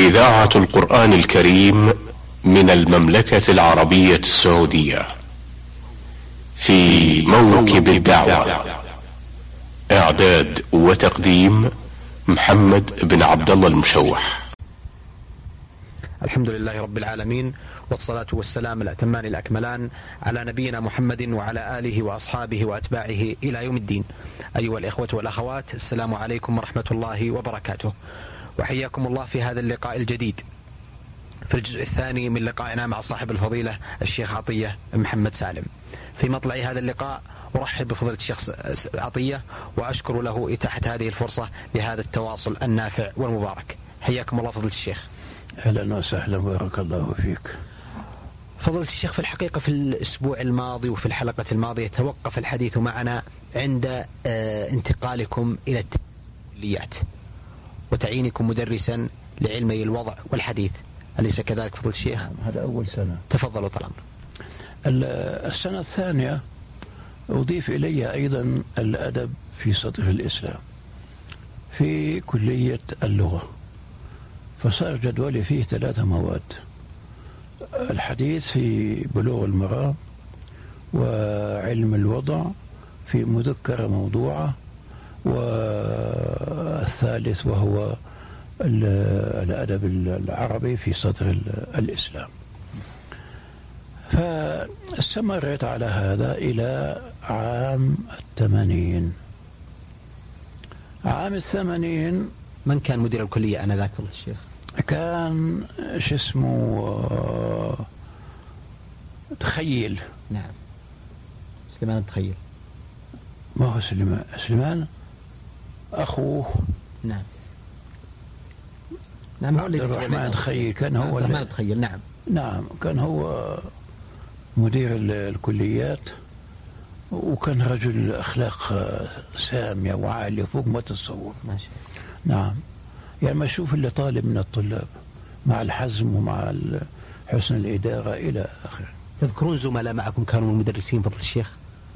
إذاعة القرآن الكريم من المملكة العربية السعودية في موكب الدعوة. إعداد وتقديم محمد بن عبد الله المشوح. الحمد لله رب العالمين، والصلاة والسلام الأتمان الأكملان على نبينا محمد وعلى آله وأصحابه وأتباعه إلى يوم الدين. أيها الإخوة والأخوات، السلام عليكم ورحمة الله وبركاته، وحياكم الله في هذا اللقاء الجديد في الجزء الثاني من لقائنا مع صاحب الفضيلة الشيخ عطية محمد سالم. في مطلع هذا اللقاء أرحب بفضيلة الشيخ عطية وأشكر له إتاحة هذه الفرصة لهذا التواصل النافع والمبارك. حياكم الله فضيلة الشيخ. أهلا وسهلا، بارك الله فيك. فضيلة الشيخ، في الحقيقة في الأسبوع الماضي وفي الحلقة الماضية توقف الحديث معنا عند انتقالكم إلى الكليات وتعيينكم مدرسا لعلمي الوضع والحديث، أليس كذلك فضيلة الشيخ؟ هذا أول سنة. تفضلوا طال عمرك. السنة الثانية أضيف إلي أيضا الأدب في صدر الإسلام في كلية اللغة، فصار جدولي فيه 3 مواد: الحديث في بلوغ المرام، وعلم الوضع في مذكرة موضوعة، والثالث وهو الأدب العربي في صدر الإسلام. فاستمرت على هذا إلى عام 80. عام 80 من كان مدير الكلية آنذاك فضيلة الشيخ؟ كان اسمه تخيل. نعم، سليمان تخيل. ما هو سليمان أخوه. نعم نعم، هو عبد الرحمن تخيل. كان هو الرحمن تخيل. نعم نعم، كان هو مدير الكليات، وكان رجل أخلاق سامية وعالية فوق ما تتصور. ما شاء الله. نعم، يعني ما أشوف اللي طالب من الطلاب مع الحزم ومع حسن الإدارة إلى آخره. تذكرون زملاء معكم كانوا مدرسين فضل الشيخ؟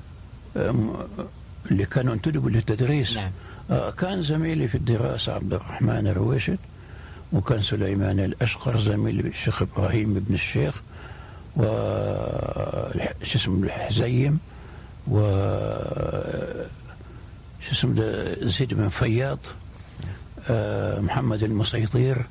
اللي كانوا انتدبوا للتدريس. نعم. كان زميلي في الدراسة عبد الرحمن الرويشد، وكان سليمان الأشقر زميلي الشيخ إبراهيم بن الشيخ، اسمه الحزيم، اسمه زيد بن فياض، محمد المسيطير.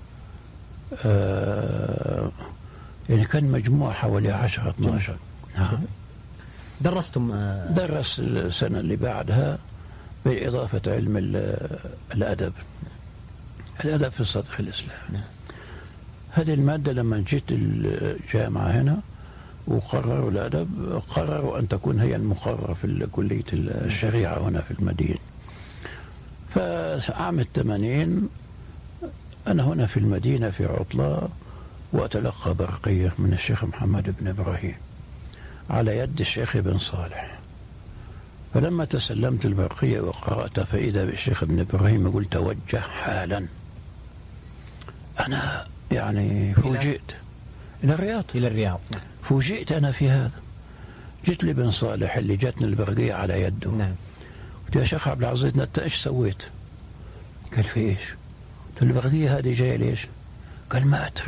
يعني كان مجموعة حوالي 10-12. نعم. درستم؟ درس السنة اللي بعدها بإضافة علم الأدب في صدر الإسلام. نعم. هذه المادة لما جيت الجامعة هنا وقرروا الأدب، قرروا أن تكون هي المقررة في كلية الشريعة هنا في المدينة. فعام 80 أنا هنا في المدينة في عطلة، وأتلقى برقية من الشيخ محمد بن إبراهيم على يد الشيخ بن صالح. فلما تسلمت البرقية وقرأت فإذا بالشيخ ابن إبراهيم يقول: توجه حالا. أنا يعني فوجئت إلى الرياض. فوجئت أنا في هذا. جيت لبن صالح اللي جاتني البرقية على يده. نعم. قلت: يا شيخ عبد العزيز، أنت إيش سويت؟ قال: في إيش؟ قلت: البرقية هذه جاية ليش؟ قال: ما أدري،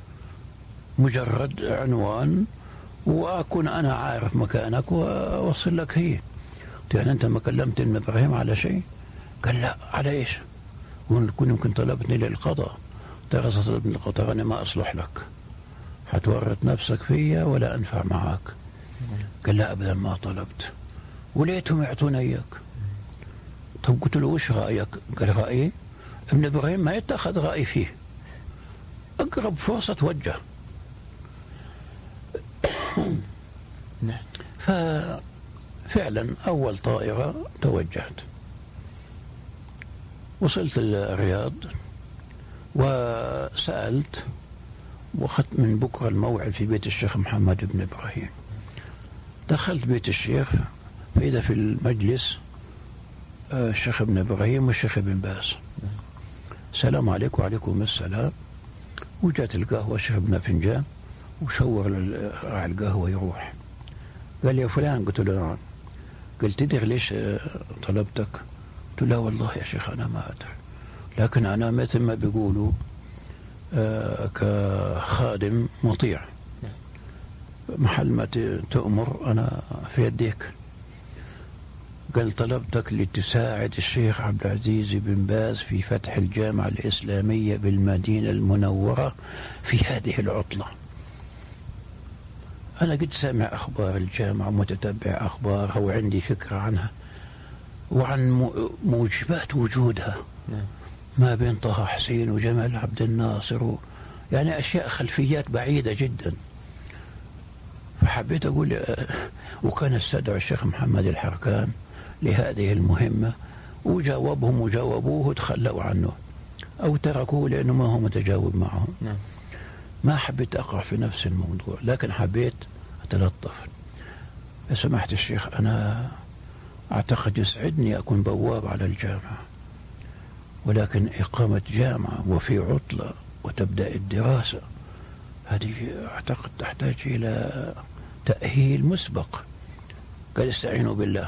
مجرد عنوان وأكون أنا عارف مكانك وأوصل لك هي. قلت: يعني أنت ما كلمت ابن إبراهيم على شيء؟ قال: لا. على إيش؟ كن يمكن طلبتني للقضاء. ترى طلبني للقضاء، أنا ما أصلح لك، حتورط نفسك فيا ولا أنفع معك. قال: لا أبدا، ما طلبت، وليتهم يعطون إياك. طب قلت له: وش رأيك؟ قال: رأيي ابن إبراهيم ما يتأخذ رأي فيه، أقرب فرصة توجه. ففعلا أول طائرة توجهت، وصلت الرياض وسألت، وأخذت من بكرة الموعد في بيت الشيخ محمد بن إبراهيم. دخلت بيت الشيخ، فإذا في المجلس الشيخ ابن إبراهيم والشيخ ابن باز. السلام عليكم. وعليكم السلام. وجات القهوة، الشيخ ابن فنجان، وشور راعي القهوة يروح. قال لي: يا فلان. قلت له: نعم. قال: تدري ليش طلبتك؟ قلت له: لا والله يا شيخ أنا ما أدري، لكن أنا مثل ما بيقولوا كخادم مطيع، محل ما تأمر أنا في يديك. قال طلبتك لتساعد الشيخ عبد العزيز بن باز في فتح الجامعة الإسلامية بالمدينة المنورة في هذه العطلة. أنا قد سامع أخبار الجامعة، متتبع أخبارها وعندي فكرة عنها وعن موجبات وجودها ما بين طه حسين وجمال عبد الناصر يعني أشياء خلفيات بعيدة جدا. فحبيت أقول، وكان استدعى الشيخ محمد الحركان لهذه المهمة وجاوبهم وجاوبوه وتخلوا عنه أو تركوه لأنه ما هو متجاوب معهم. ما حبيت أقع في نفس الموضوع، لكن حبيت أتلطف. سمحت الشيخ، أنا أعتقد يسعدني أكون بواب على الجامعة، ولكن إقامة جامعة وفي عطلة وتبدأ الدراسة هذه أعتقد تحتاج إلى تأهيل مسبق. قال استعينوا بالله،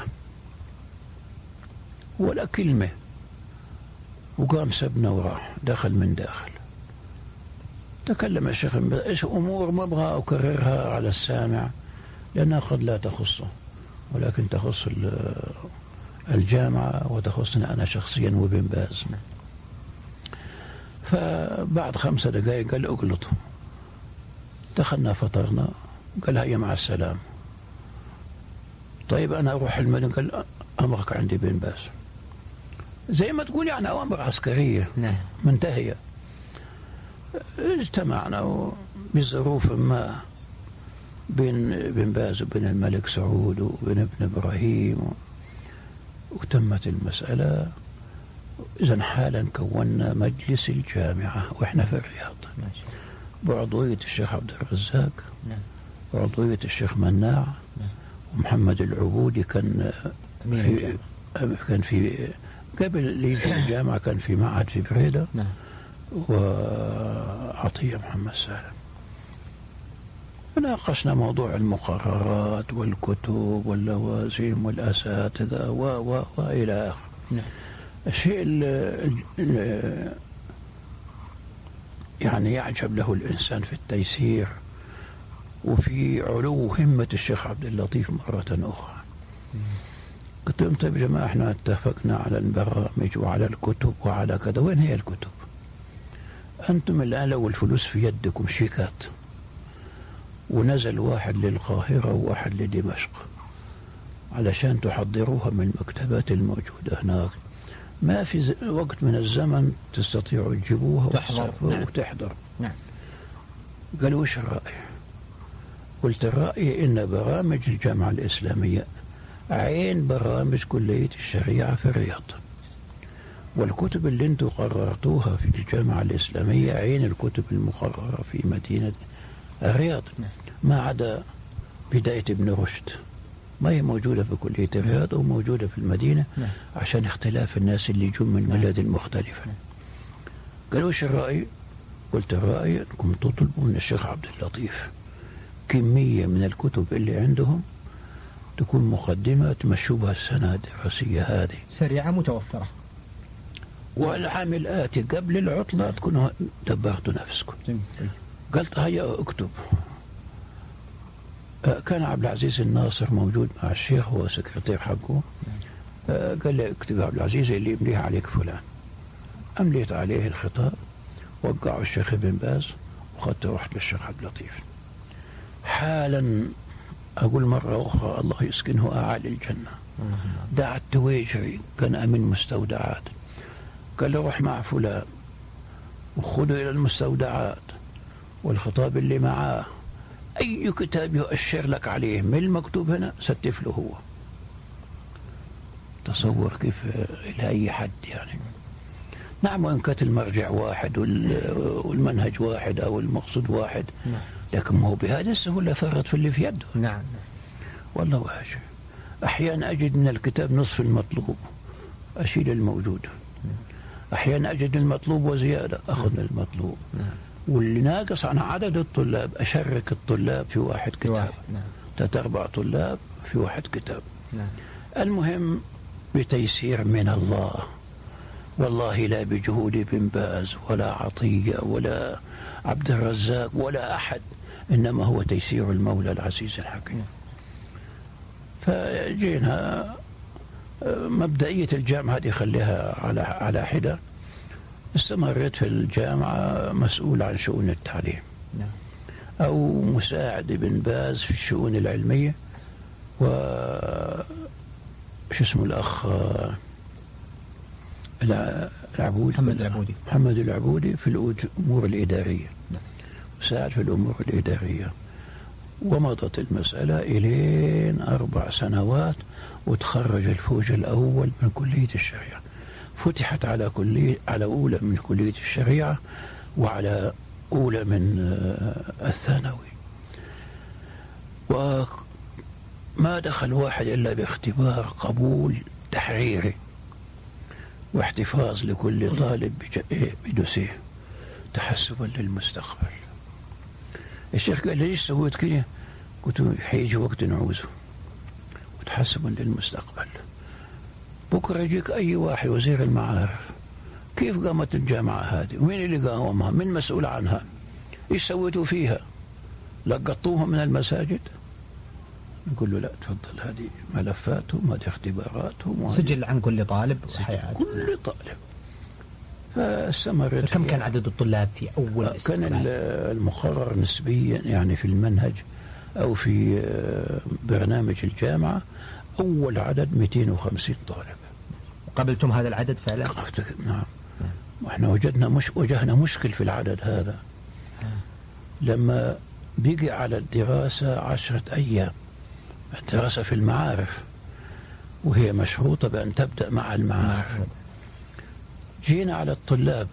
ولا كلمة، وقام سبنا وراح دخل من داخل. تكلم الشيخ إيش أمور ما أبغى أكررها على السامع لأنها قد لا تخصه، ولكن تخص الجامعة وتخصني أنا شخصيا وبن باز. فبعد 5 دقائق قال أقلطوا. دخلنا فطرنا، قال هيا مع السلام. طيب أنا أروح المدينة، قال أمرك عندي بن باز. زي ما تقول يعني أوامر عسكرية منتهية. اجتمعنا بظروف ما بين بن باز وبين الملك سعود وبين ابن إبراهيم وتمت المسألة. إذن حالا كونا مجلس الجامعة وإحنا في الرياض بعضوية الشيخ عبد الرزاق، بعضوية الشيخ مناع، ومحمد العبودي كان في قبل يجي الجامعة كان في معهد في بريدة، وعطية محمد سالم. ناقشنا موضوع المقررات والكتب واللوازم والأساتذة وإلى آخره. الشيء يعني يعجب له الإنسان في التيسير وفي علو همة الشيخ عبد اللطيف مرة أخرى. قلت لهم طيب يا جماعة احنا اتفقنا على البرامج وعلى الكتب وعلى كذا، وين هي الكتب؟ أنتم الآن لو الفلوس في يدكم شيكات ونزل واحد للقاهرة وواحد لدمشق علشان تحضروها من المكتبات الموجودة هناك، ما في وقت من الزمن تستطيعوا تجيبوها وتحضر. قالوا وش الرأي؟ قلت الرأي إن برامج الجامعة الإسلامية عين برامج كلية الشريعة في الرياض، والكتب اللي انتم قررتوها في الجامعة الإسلامية عين الكتب المقررة في مدينة الرياض، ما عدا بداية ابن رشد ما هي موجودة في كلية الرياض وموجودة في المدينة عشان اختلاف الناس اللي يجون من بلاد مختلفة. قالوا وش الرأي؟ قلت الرأي أنكم تطلبوا من الشيخ عبد اللطيف كمية من الكتب اللي عندهم تكون مقدمة تمشوا بها السنة الدراسية هذه سريعة متوفرة، والعام الآتي قبل العطلة تكونوا دبرتوا نفسكم. قلت هيا اكتب. كان عبد العزيز الناصر موجود مع الشيخ هو سكرتير حقه. قال لي اكتب عبد العزيز اللي يمليه عليك فلان. أمليت عليه الخطاب، وقعوا الشيخ ابن باز وخدت رحت للشيخ عبد اللطيف. حالا أقول مرة أخرى الله يسكنه أعالي الجنة، دعا التويجري كان أمين مستودعات، قال له روح مع فلان وخذوا إلى المستودعات والخطاب اللي معاه أي كتاب يؤشر لك عليه من المكتوب هنا ستف له هو. تصور كيف إلى أي حد يعني. نعم وإن كانت المرجع واحد والمنهج واحد أو المقصود واحد، لكن ما هو بهذه السهولة فرط في اللي في يده. نعم والله واجه. أحيانا أجد من الكتاب نصف المطلوب أشيل الموجود، أحيانا أجد المطلوب وزيادة أخذ المطلوب، واللي ناقص عن عدد الطلاب أشرك الطلاب في واحد كتاب، 3-4 طلاب في واحد كتاب. المهم بتيسير من الله والله لا بجهود بن باز ولا عطية ولا عبد الرزاق ولا أحد، إنما هو تيسير المولى العزيز الحكيم. فجينا مبدئية الجامعة هذه خليها على حدة. استمريت في الجامعة مسؤول عن شؤون التعليم أو مساعد بن باز في الشؤون العلمية، و شو اسمه الأخ العبودي محمد العبودي في الأمور الإدارية، مساعد في الأمور الإدارية. ومضت المسألة إلين 4 سنوات، وتخرج الفوج الأول من كلية الشريعة. فتحت على أولى من كلية الشريعة وعلى أولى من الثانوي، وما دخل واحد إلا باختبار قبول تحريري واحتفاظ لكل طالب بدوسيه تحسبا للمستقبل. الشيخ قال لي ليش سويت كده؟ قلت حيجي وقت نعوزه، وتحسبا للمستقبل. بكرة يجيك أي واحد وزير المعارف، كيف قامت الجامعة هذه؟ ومين اللي قاومها؟ من مسؤول عنها؟ إيش سويتوا فيها؟ لقطوهم من المساجد؟ نقول له لا تفضل، هذه ملفاتهم، هذه اختباراتهم، سجل عن كل طالب، كل طالب. فاستمرت. كم كان عدد الطلاب في أول كان المقرر نسبيا يعني في المنهج أو في برنامج الجامعة أول عدد 250 طالب. قبلتم هذا العدد فعلا؟ نعم. وإحنا واجهنا مشكل في العدد هذا لما بيجي على الدراسة 10 أيام، الدراسة في المعارف، وهي مشروطة بأن تبدأ مع المعارف. جينا على الطلاب،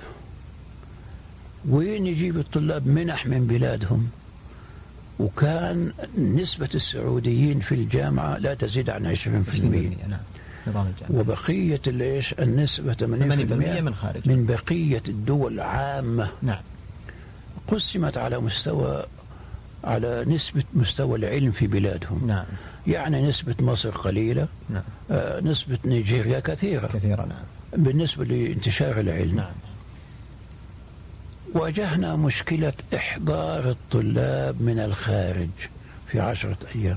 وين يجيب الطلاب منح من بلادهم، وكان نسبة السعوديين في الجامعة لا تزيد عن 20%. وبقية النسبة 80% من بقية الدول عامة. نعم. قسمت على نسبة مستوى العلم في بلادهم. نعم. يعني نسبة مصر قليلة. نعم. نسبة نيجيريا كثيرة. نعم. بالنسبة لانتشار العلم. نعم. واجهنا مشكلة إحضار الطلاب من الخارج في 10 أيام.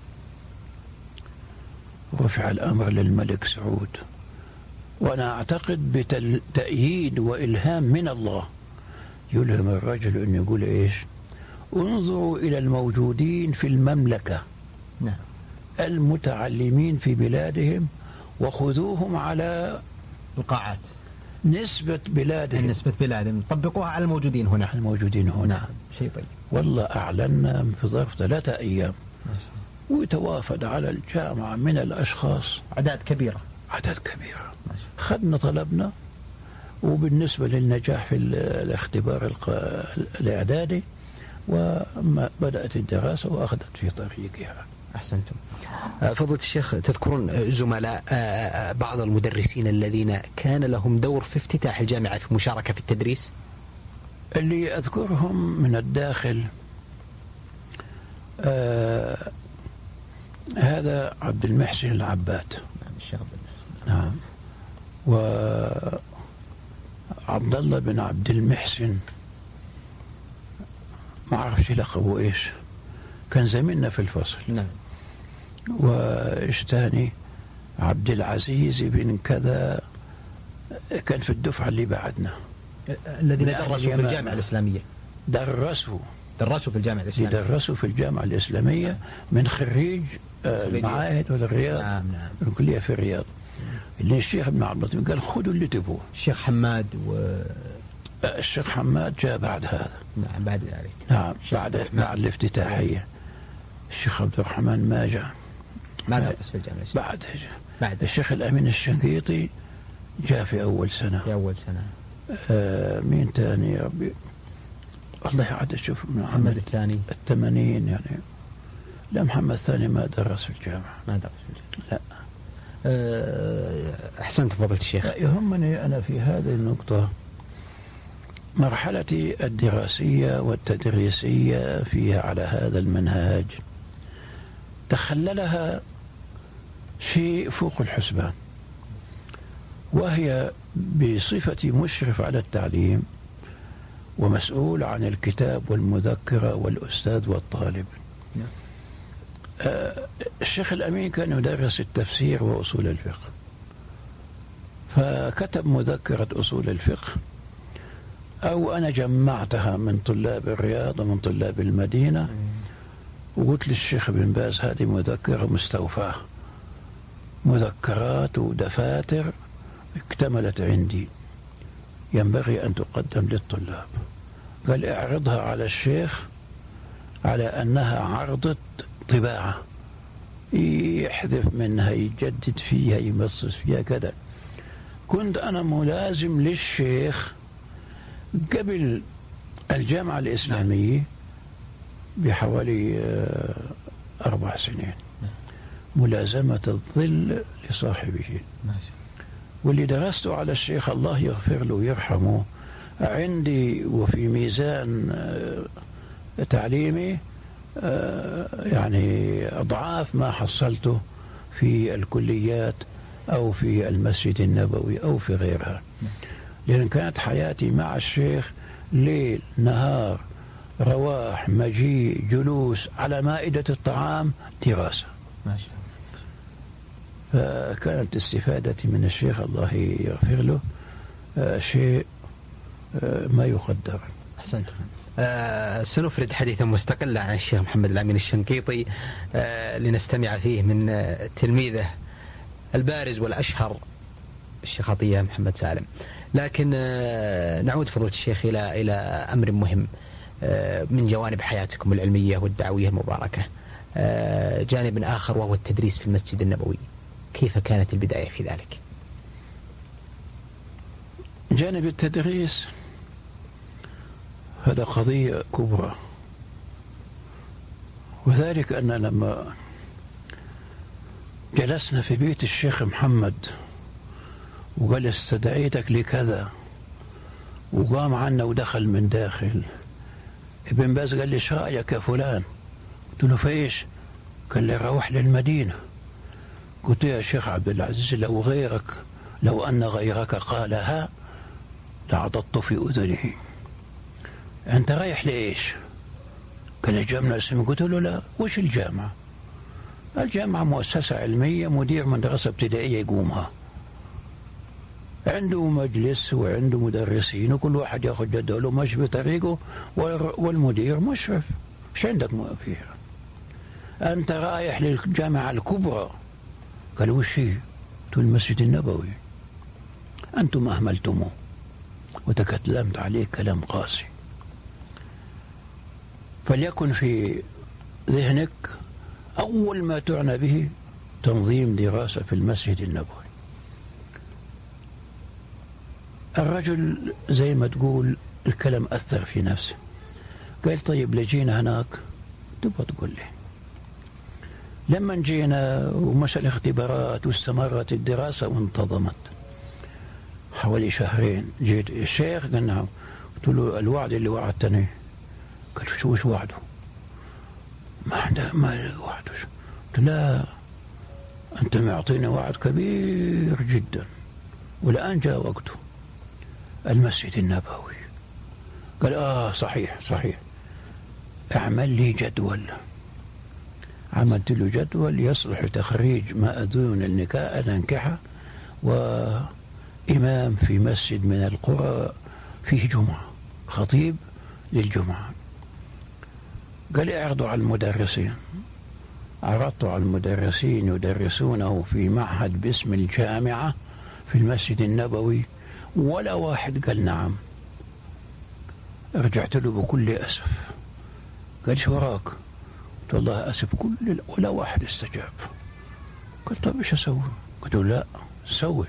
رفع الأمر للملك سعود، وأنا أعتقد بتأييد وإلهام من الله يلهم الرجل أن يقول إيش؟ انظروا إلى الموجودين في المملكة. نعم. المتعلمين في بلادهم وخذوهم على القاعات نسبة بلادهم طبقوها على الموجودين هنا. نعم. شيء طيب. والله أعلنا في ظرف 3 أيام، ويتوافد على الجامعة من الأشخاص أعداد كبيرة. خدنا طلبنا، وبالنسبة للنجاح في الاختبار الإعدادي، وما بدأت الدراسة وأخذت في طريقها. أحسنتم. فضيلة الشيخ، تذكرون زملاء بعض المدرسين الذين كان لهم دور في افتتاح الجامعة في مشاركة في التدريس؟ اللي أذكرهم من الداخل هذا عبد المحسن العباد. نعم. الشيخ عبد المحسن. نعم. وعبد الله بن عبد المحسن، ما أعرفش لقبه إيش، كان زميلنا في الفصل. نعم. وإيش تاني، عبد العزيز بن كذا، كان في الدفعة اللي بعدنا، الذين درسوا في الجامعة الإسلامية. درسوا في الجامعة الإسلامية. درسوا في الجامعة الإسلامية من خريج المعاهد والرياض. نعم. الكلية في الرياض. اللي الشيخ ابن عبد اللطيف قال خذوا اللي تبوه. الشيخ حماد الشيخ حماد جاء بعد هذا. نعم. بعد ذلك. نعم. بعد الافتتاحية. الشيخ عبد الرحمن ما جاء. ما درس في الجامعة الإسلامية. بعد الشيخ الأمين الشنقيطي جاء في أول سنة. مين تاني يا ربي؟ والله عاد أشوف محمد الثاني 80 يعني. لا، محمد الثاني ما درس في الجامعة. لا. أحسنت فضيلة الشيخ. يهمني أنا في هذه النقطة مرحلتي الدراسية والتدريسية فيها على هذا المنهاج تخللها شيء فوق الحسبان، وهي بصفتي مشرف على التعليم ومسؤول عن الكتاب والمذكرة والأستاذ والطالب. الشيخ الأمين كان يدرس التفسير وأصول الفقه، فكتب مذكرة أصول الفقه، أو أنا جمعتها من طلاب الرياض ومن طلاب المدينة، وقلت للشيخ بن باز هذه مذكرة مستوفاة، مذكرات ودفاتر اكتملت عندي، ينبغي أن تقدم للطلاب. قال اعرضها على الشيخ على أنها عرضة طباعة، يحذف منها، يجدد فيها، يمصص فيها كذا. كنت أنا ملازم للشيخ قبل الجامعة الإسلامية بحوالي 4 سنين، ملازمة الظل لصاحبه. واللي درسته على الشيخ الله يغفر له ويرحمه عندي وفي ميزان تعليمي يعني أضعاف ما حصلته في الكليات أو في المسجد النبوي أو في غيرها، لأن كانت حياتي مع الشيخ ليل نهار، رواح مجيء جلوس على مائدة الطعام، دراسة. ما شاء الله. فكانت استفادتي من الشيخ الله يغفر له شيء ما يقدر. أحسنتم. سنفرد حديثا مستقلا عن الشيخ محمد الأمين الشنقيطي لنستمع فيه من تلميذه البارز والأشهر الشيخ عطية محمد سالم. لكن نعود فضيلة الشيخ إلى أمر مهم من جوانب حياتكم العلمية والدعوية المباركة، جانب آخر وهو التدريس في المسجد النبوي. كيف كانت البداية في ذلك؟ جانب التدريس هذا قضية كبرى، وذلك أن لما جلسنا في بيت الشيخ محمد وقال استدعيتك لكذا، وقام عنا ودخل من داخل، ابن باز قال لي ايش رايك يا فلان؟ قلت له فايش؟ قال لي روح للمدينة. قلت يا شيخ عبد العزيز لو أن غيرك قالها لعضضت في أذنه. أنت رايح لإيش؟ قال الجامعة الإسلامية. قلت له لا. وش الجامعة؟ الجامعة مؤسسة علمية، مدير مدرسة ابتدائية يقومها، عنده مجلس وعنده مدرسين وكل واحد ياخذ جدوله وماشي بطريقه، والمدير مشرف. ايش عندك فيها؟ أنت رايح للجامعة الكبرى. قال وش هي؟ قلت المسجد النبوي. أنتم أهملتموه وتكلمت عليه كلام قاسي. فليكن في ذهنك أول ما تعنى به تنظيم دراسة في المسجد النبوي. الرجل زي ما تقول الكلام أثر في نفسه. قال طيب لجينا هناك تبغى تقول لي. لما جينا ومشى الاختبارات واستمرت الدراسة وانتظمت حوالي 2 شهر، جيت الشيخ قال نعم. قلت له الوعد اللي وعدتني. قال وش وعده؟ ما وعده. قلت لا، أنت معطيني وعد كبير جدا والآن جاء وقته، المسجد النبوي. قال صحيح اعمل لي جدول. عملت له جدول يصلح لتخريج مأذون الأنكحة وإمام في مسجد من القرى فيه جمعة، خطيب للجمعة. قال اعرضوا على المدرسين. عرضت على المدرسين يدرسونه في معهد باسم الجامعة في المسجد النبوي، ولا واحد قال نعم. رجعت له بكل أسف. قال شو وراك؟ قلت والله أسف ولا واحد استجاب. قال طيب ايش أسوي؟ قلت له لا سوي.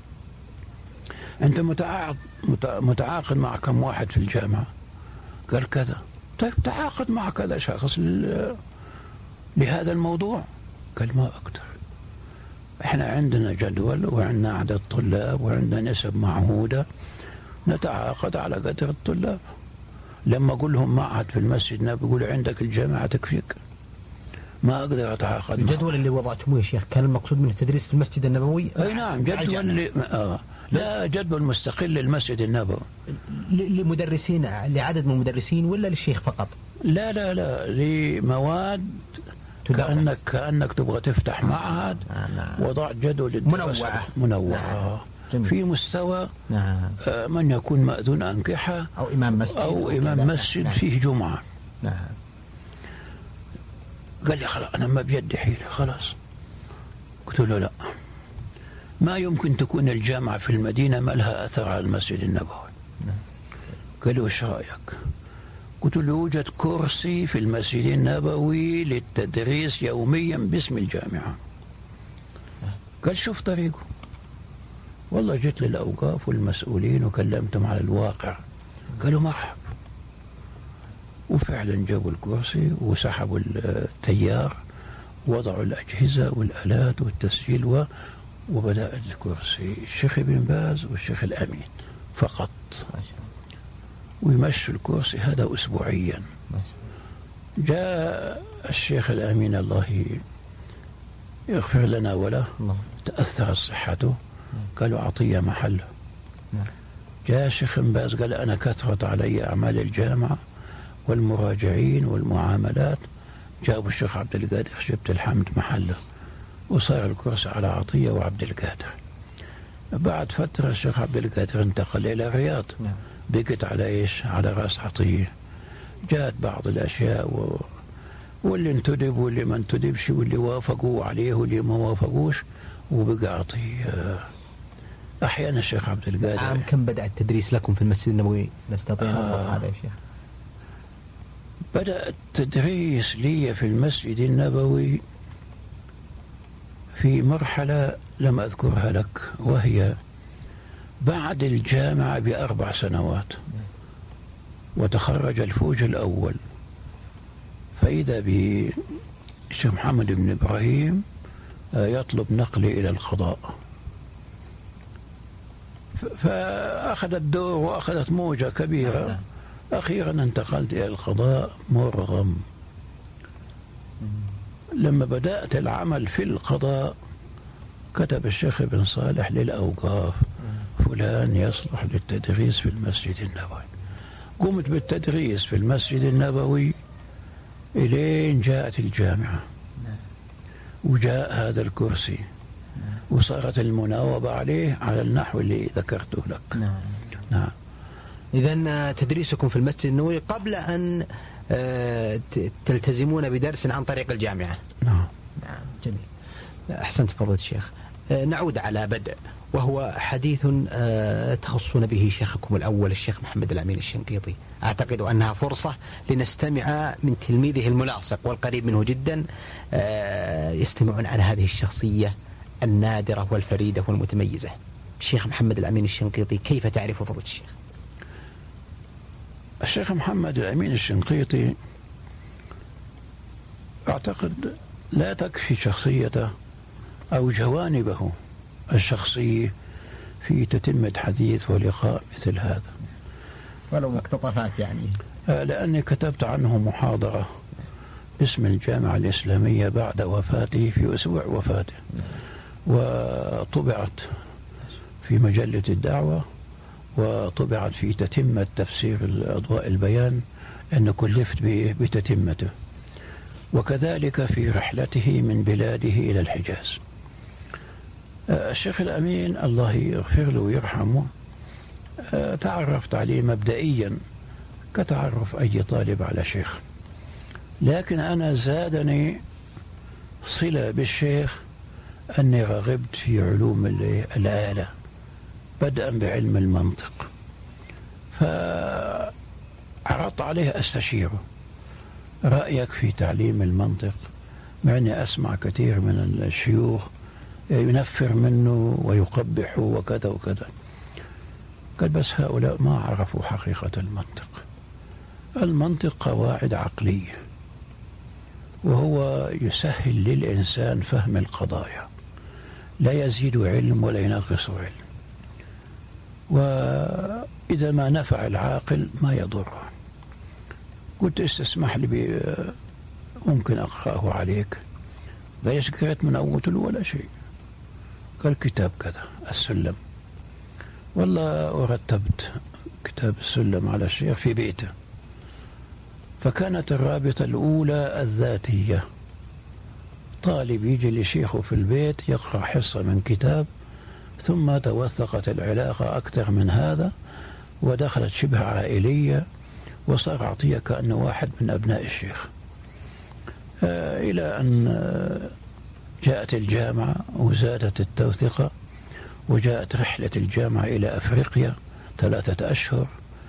أنت متعاقد مع كم واحد في الجامعة؟ قال كذا. طيب تعاقد مع كذا شخص لهذا الموضوع. قال ما أقدر، احنا عندنا جدول وعندنا عدد طلاب وعندنا نسب معهودة، نتعاقد على قدر الطلاب. لما أقول لهم معهد في المسجد بيقول عندك الجامعة تكفيك، ما أقدر أتعاقد. الجدول اللي وضعتموه يا شيخ كان المقصود منه التدريس في المسجد النبوي؟ أي نعم، جدول لا، جدول مستقل للمسجد النبوي لمدرسين، لعدد من المدرسين، ولا للشيخ فقط؟ لا لمواد كأنك تبغى تفتح معهد. وضع جدول الدراسة منوعة. في مستوى من يكون مأذون أنكحة أو إمام مسجد فيه جمعة. قال لي خلاص أنا ما بيدي حيلة خلاص. قلت له لا، ما يمكن تكون الجامعة في المدينة ما لها أثر على المسجد النبوي. قال لي وش رأيك؟ قلت له يوجد كرسي في المسجد النبوي للتدريس يوميا باسم الجامعة. قال شوف طريقه. والله جيت للأوقاف والمسؤولين وكلمتهم على الواقع، قالوا مرحب. وفعلا جابوا الكرسي وسحبوا التيار، وضعوا الأجهزة والآلات والتسجيل وبدأ الكرسي الشيخ ابن باز والشيخ الأمين فقط، ويمشوا الكرسي هذا أسبوعيا. جاء الشيخ الأمين الله يغفر لنا وله، تأثرت صحته، قالوا عطية محله. جاء الشيخ ابن باز قال أنا كثرت علي أعمال الجامعة والمراجعين والمعاملات، جابوا الشيخ عبد القادر شبت الحمد محله، وصار الكرسي على عطية وعبد القادر. بعد فترة الشيخ عبد القادر انتقل إلى الرياض، بقت على إيش؟ على رأس عطية. جاءت بعض الأشياء واللي انتدب واللي ما انتدبش، واللي وافقوا عليه واللي ما وافقوش، وبقى عطية. أحيانا الشيخ عبد القادر. عام كم بدأ التدريس لكم في المسجد النبوي؟ نستطيع نضبط هذا يا شيخ؟ بدأ التدريس لي في المسجد النبوي في مرحلة لم أذكرها لك، وهي بعد الجامعة ب4 سنوات، وتخرج الفوج الأول، فإذا بالشيخ محمد بن إبراهيم يطلب نقلي إلى القضاء، فأخذت دور وأخذت موجة كبيرة. أخيرا انتقلت إلى القضاء مرغم. لما بدأت العمل في القضاء كتب الشيخ ابن صالح للأوقاف فلان يصلح للتدريس في المسجد النبوي. قمت بالتدريس في المسجد النبوي إلين جاءت الجامعة وجاء هذا الكرسي وصارت المناوبة عليه على النحو اللي ذكرته لك. نعم. إذن تدريسكم في المسجد النبوي قبل أن تلتزمون بدرس عن طريق الجامعة. نعم. جميل. أحسنت فضيلة الشيخ. نعود على بدء، وهو حديث تخصون به شيخكم الأول الشيخ محمد الأمين الشنقيطي. أعتقد أنها فرصة لنستمع من تلميذه الملاصق والقريب منه جدا، يستمعون عن هذه الشخصية النادرة والفريدة والمتميزة. الشيخ محمد الأمين الشنقيطي، كيف تعرف فضيلة الشيخ؟ الشيخ محمد الأمين الشنقيطي أعتقد لا تكفي شخصيته أو جوانبه الشخصية في تتمة حديث ولقاء مثل هذا، ولو مقتطفات يعني. لأني كتبت عنه محاضرة باسم الجامعة الإسلامية بعد وفاته في أسبوع وفاته، وطبعت في مجلة الدعوة، وطبعت في تتمة تفسير الأضواء البيان، أن كلفت بتتمته، وكذلك في رحلته من بلاده إلى الحجاز. الشيخ الأمين الله يغفر له ويرحمه تعرفت عليه مبدئيا كتعرف أي طالب على شيخ، لكن أنا زادني صلة بالشيخ أني رغبت في علوم الآلة، بدءا بعلم المنطق، فعرضت عليه أستشيره رأيك في تعليم المنطق، مع أني أسمع كثير من الشيوخ ينفر منه ويقبحه وكذا وكذا. قال بس هؤلاء ما عرفوا حقيقة المنطق. المنطق قواعد عقلية، وهو يسهل للإنسان فهم القضايا، لا يزيد علم ولا ينقص علم، وإذا ما نفع العاقل ما يضره. قلت استسمح لي ممكن أقرأه عليك؟ ليش قرأت من أول ولا شيء؟ قال كتاب كذا السلم. والله ورتبت كتاب السلم على الشيخ في بيته، فكانت الرابطة الأولى الذاتية، طالب يجي لشيخه في البيت يقرأ حصة من كتاب، ثم توثقت العلاقة أكثر من هذا ودخلت شبه عائلية، وصار عطية كأنه واحد من أبناء الشيخ، إلى أن جاءت الجامعة وزادت التوثقة، وجاءت رحلة الجامعة إلى أفريقيا 3 أشهر،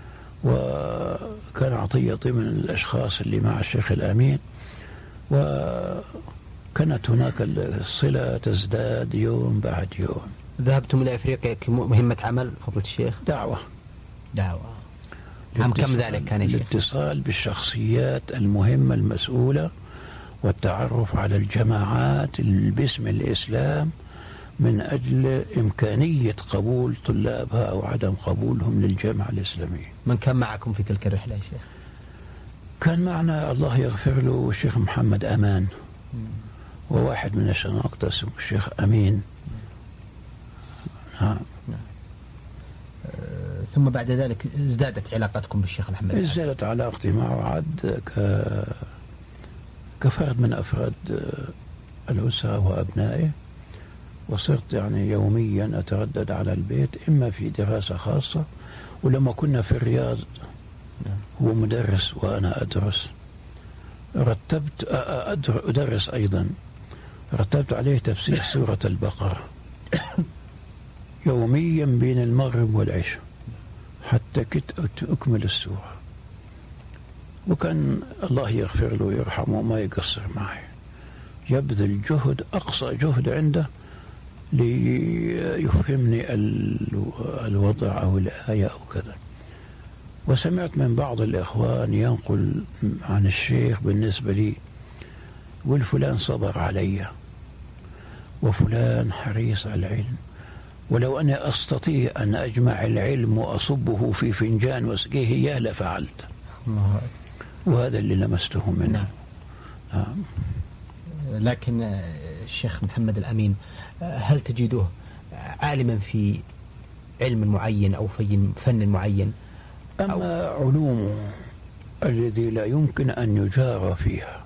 وكان عطية ضمن الأشخاص اللي مع الشيخ الأمين، وكانت هناك الصلة تزداد يوم بعد يوم. ذهبتم إلى أفريقيا كمهمة عمل فضلة الشيخ؟ دعوة. عام كم ذلك كان يا شيخ؟ الاتصال بالشخصيات المهمة المسؤولة، والتعرف على الجماعات باسم الإسلام من أجل إمكانية قبول طلابها أو عدم قبولهم للجامعة الإسلامية. من كان معكم في تلك الرحلة يا شيخ؟ كان معنا الله يغفر له الشيخ محمد أمان، وواحد من الشناقطة اسمه الشيخ أمين. نعم. ثم بعد ذلك ازدادت علاقتكم بالشيخ محمد؟ ازدادت علاقتي معه عد كفرد من أفراد الأسرة وأبنائه، وصرت يعني يوميا أتردد على البيت، إما في دراسة خاصة، ولما كنا في الرياض هو مدرس وأنا أدرس، رتبت أدرس أيضا، رتبت عليه تفسير سورة البقرة يوميا بين المغرب والعشاء حتى أكمل السورة، وكان الله يغفر له ويرحمه ما يقصر معي، يبذل جهد أقصى جهد عنده ليفهمني الوضع أو الآية أو كذا. وسمعت من بعض الإخوان ينقل عن الشيخ بالنسبة لي، يقول فلان صبر علي، وفلان حريص على العلم، ولو أني أستطيع أن أجمع العلم وأصبه في فنجان واسقيه إياه لفعلت. وهذا اللي لمسته منه. نعم. لكن الشيخ محمد الأمين هل تجده عالما في علم معين أو في فن معين؟ أما علومه الذي لا يمكن أن يجار فيها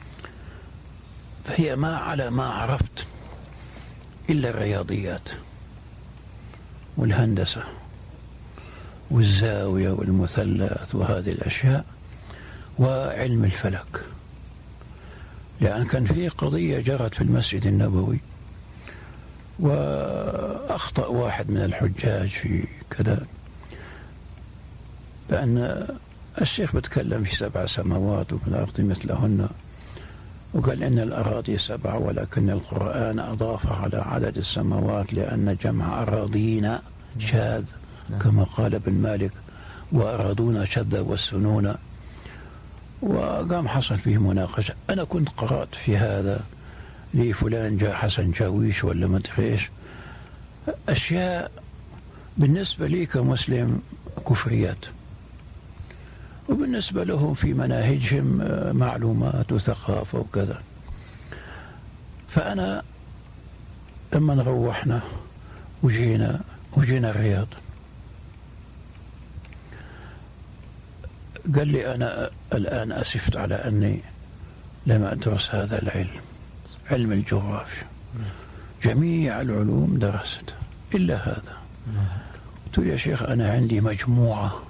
فهي ما على ما عرفت إلا الرياضيات والهندسة والزاوية والمثلث وهذه الأشياء، وعلم الفلك، لأن كان في قضية جرت في المسجد النبوي، وأخطأ واحد من الحجاج في كذا، بأن الشيخ بتكلم في 7 سماوات وفي الأرض مثلهن، وقال إن الأراضي 7، ولكن القرآن أضاف على عدد السماوات لأن جمع أراضينا شاذ، كما قال ابن مالك، وأرادونا شذ والسنون، وقام حصل فيه مناقشة. أنا كنت قرأت في هذا لفلان جاء حسن جاويش ولا ما أدري إيش، أشياء بالنسبة لي كمسلم كفريات، وبالنسبة لهم في مناهجهم معلومات وثقافة وكذا. فأنا لما روحنا وجينا الرياض، قال لي أنا الآن أسفت على أني لم أدرس هذا العلم، علم الجغرافيا، جميع العلوم درستها إلا هذا. قلت له يا شيخ أنا عندي مجموعة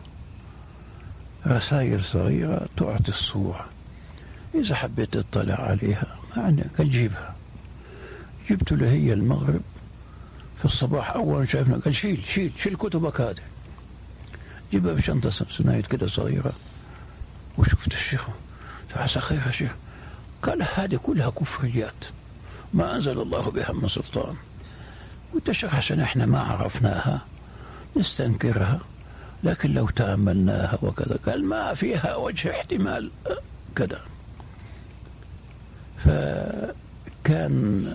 رسائل صغيرة تعطي الصورة، إذا حبيت تطلع عليها ما عندك. قال جيبها. جبت له هي المغرب في الصباح، أول شايفنا قال شيل كتبك هذه، جيبها بشنطة سنايد كده صغيرة. وشفت الشيخ فعسى خير يا شيخ، قال هذه كلها كفريات ما أنزل الله بها من سلطان. قلت يا شيخ عشان احنا ما عرفناها نستنكرها، لكن لو تأملناها وكذا. قال ما فيها وجه احتمال كذا. فكان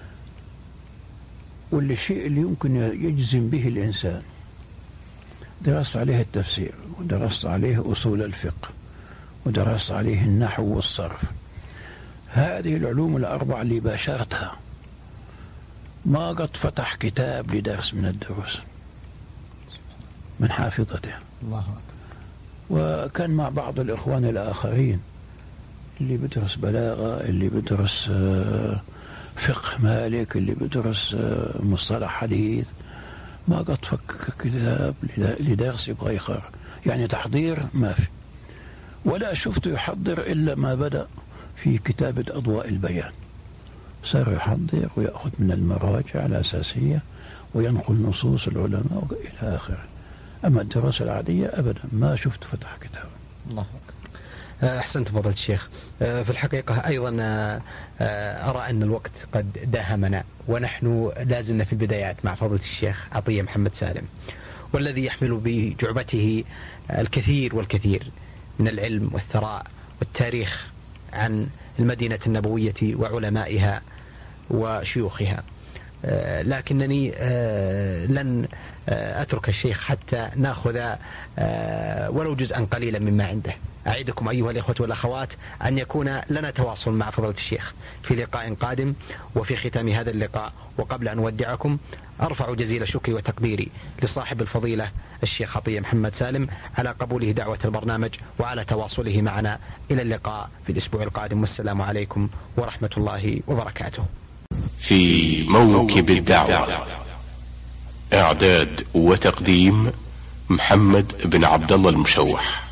والشيء اللي يمكن يجزم به الإنسان، درست عليه التفسير، ودرست عليه أصول الفقه، ودرست عليه النحو والصرف. هذه العلوم الأربعة اللي باشرتها ما قد فتح كتاب لدرس من الدروس من حافظته. الله أكبر. وكان مع بعض الإخوان الآخرين اللي بدرس بلاغة، اللي بدرس فقه مالك، اللي بدرس مصطلح حديث، ما قد فك كتاب لدرس يبغى يقرأ، يعني تحضير ما في، ولا شفته يحضر إلا ما بدأ في كتابة أضواء البيان، صار يحضر ويأخذ من المراجع الأساسية وينقل نصوص العلماء إلى آخره. أما الدراسة العادية أبدا ما شفت فتح كتاب. الله أكبر. أحسنت فضيلة الشيخ. في الحقيقة أيضا أرى أن الوقت قد داهمنا، ونحن لازلنا في البدايات مع فضيلة الشيخ عطية محمد سالم، والذي يحمل بجعبته الكثير والكثير من العلم والثراء والتاريخ عن المدينة النبوية وعلمائها وشيوخها. لكنني لن أترك الشيخ حتى نأخذ ولو جزءا قليلا مما عنده. أعيدكم أيها الإخوة والأخوات أن يكون لنا تواصل مع فضيلة الشيخ في لقاء قادم. وفي ختام هذا اللقاء وقبل أن أودعكم أرفع جزيل شكري وتقديري لصاحب الفضيلة الشيخ عطية محمد سالم على قبوله دعوة البرنامج وعلى تواصله معنا. إلى اللقاء في الأسبوع القادم، والسلام عليكم ورحمة الله وبركاته. في موكب الدعوة، إعداد وتقديم محمد بن عبد الله المشوح.